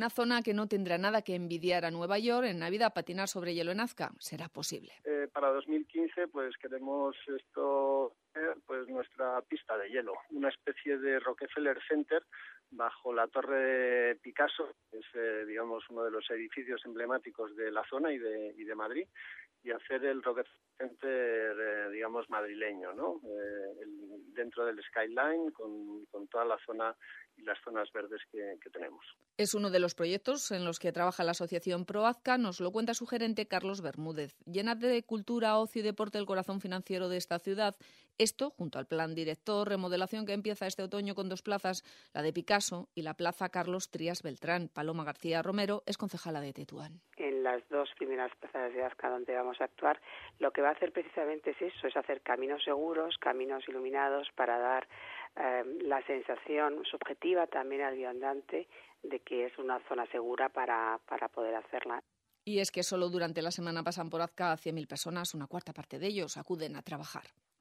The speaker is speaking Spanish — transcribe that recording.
Una zona que no tendrá nada que envidiar a Nueva York. En Navidad, patinar sobre hielo en Azca será posible. Para 2015 pues queremos pues nuestra pista de hielo, una especie de Rockefeller Center bajo la Torre de Picasso, que es digamos uno de los edificios emblemáticos de la zona y de Madrid, y hacer el Rockefeller Center digamos madrileño, ¿no? Dentro del skyline con toda la zona y las zonas verdes que tenemos. Es uno de los proyectos en los que trabaja la asociación ProAzca, nos lo cuenta su gerente Carlos Bermúdez. Llenar de cultura, ocio y deporte el corazón financiero de esta ciudad. Esto, junto al plan director, remodelación que empieza este otoño con 2 plazas, la de Picasso y la plaza Carlos Trías Beltrán. Paloma García Romero es concejala de Tetuán. En las 2 primeras plazas de Azca donde vamos a actuar, lo que va a hacer precisamente es eso, es hacer caminos seguros, caminos iluminados para dar la sensación subjetiva también al viandante de que es una zona segura para poder hacerla. Y es que solo durante la semana pasan por Azca 100.000 personas, una cuarta parte de ellos acuden a trabajar.